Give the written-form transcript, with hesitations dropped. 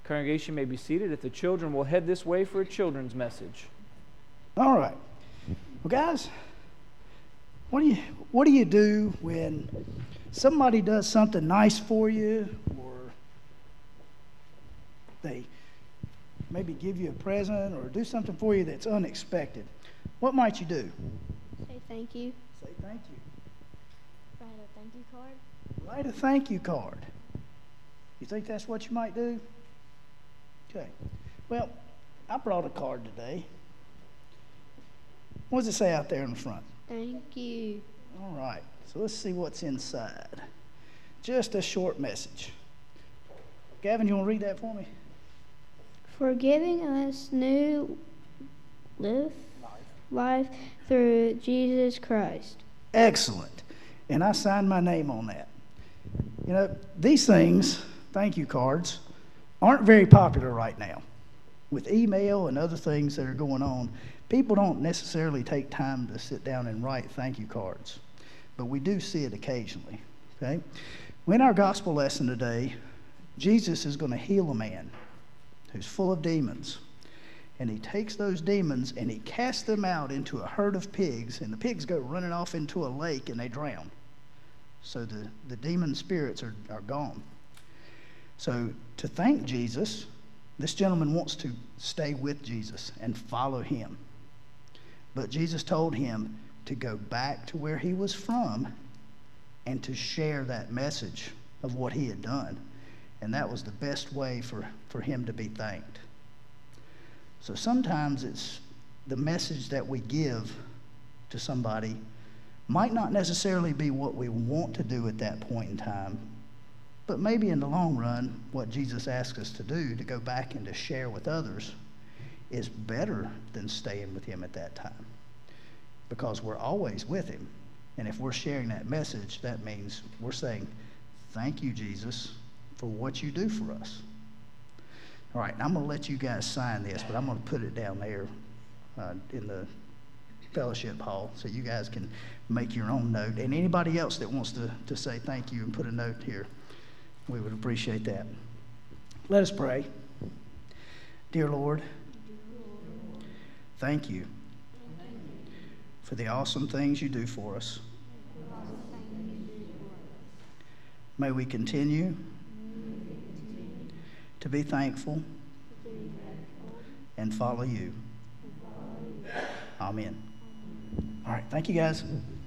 Congregation may be seated if the children will head this way for a children's message. All right. Well, guys, what do you do when somebody does something nice for you, or they maybe give you a present or do something for you that's unexpected? What might you do? Say thank you. Say thank you. Write a thank you card. Write a thank you card. You think that's what you might do? Okay. Well, I brought a card today. What does it say out there in the front? Thank you. All right. So let's see what's inside. Just a short message. Gavin, you want to read that for me? For giving us new life through Jesus Christ. Excellent. And I signed my name on that. You know, these things, thank you cards, aren't very popular right now. With email and other things that are going on, people don't necessarily take time to sit down and write thank you cards. But we do see it occasionally. Okay? In our gospel lesson today, Jesus is going to heal a man who's full of demons. And he takes those demons and he casts them out into a herd of pigs, and the pigs go running off into a lake and they drown. So the demon spirits are gone. So to thank Jesus, this gentleman wants to stay with Jesus and follow him. But Jesus told him to go back to where he was from and to share that message of what he had done. And that was the best way for him to be thanked. So sometimes it's the message that we give to somebody might not necessarily be what we want to do at that point in time, but maybe in the long run, what Jesus asks us to do, to go back and to share with others, is better than staying with him at that time, because we're always with him. And if we're sharing that message, that means we're saying, thank you, Jesus, for what you do for us. All right, I'm going to let you guys sign this, but I'm going to put it down there in the fellowship hall so you guys can make your own note. And anybody else that wants to say thank you and put a note here, we would appreciate that. Let us pray. Dear Lord, thank you for the awesome things you do for us. May we continue to be thankful and follow you. Amen. All right, thank you guys.